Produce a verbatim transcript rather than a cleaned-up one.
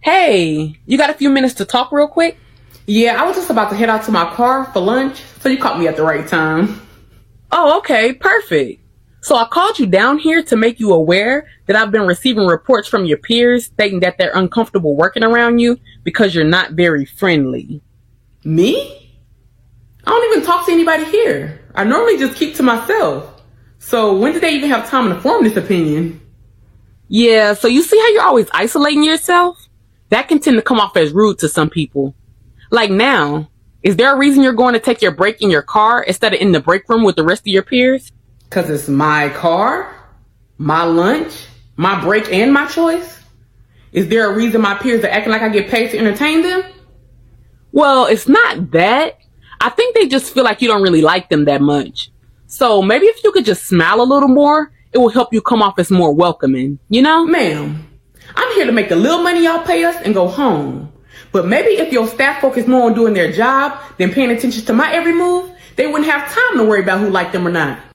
Hey, you got a few minutes to talk real quick? Yeah, I was just about to head out to my car for lunch, so you caught me at the right time. Oh, okay, perfect. So I called you down here to make you aware that I've been receiving reports from your peers stating that they're uncomfortable working around you because you're not very friendly. Me? I don't even talk to anybody here. I normally just keep to myself. So when did they even have time to form this opinion? Yeah, so you see how you're always isolating yourself? That can tend to come off as rude to some people. Like now, is there a reason you're going to take your break in your car instead of in the break room with the rest of your peers? Because it's my car, my lunch, my break, and my choice? Is there a reason my peers are acting like I get paid to entertain them? Well, it's not that. I think they just feel like you don't really like them that much. So maybe if you could just smile a little more, it will help you come off as more welcoming, you know? Ma'am, I'm here to make the little money y'all pay us and go home. But maybe if your staff focus more on doing their job than paying attention to my every move, they wouldn't have time to worry about who liked them or not.